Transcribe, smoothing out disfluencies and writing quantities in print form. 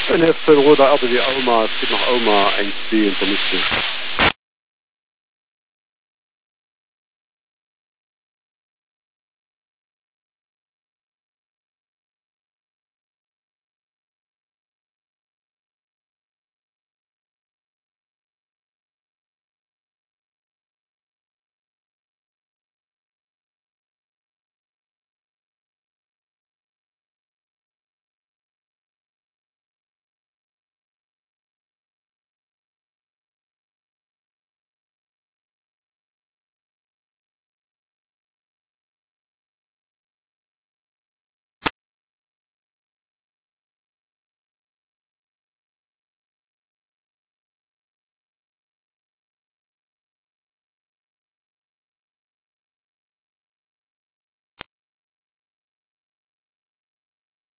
En heeft Roda altijd die Oma, het zit nog Oma 1, 2 en Tomisje.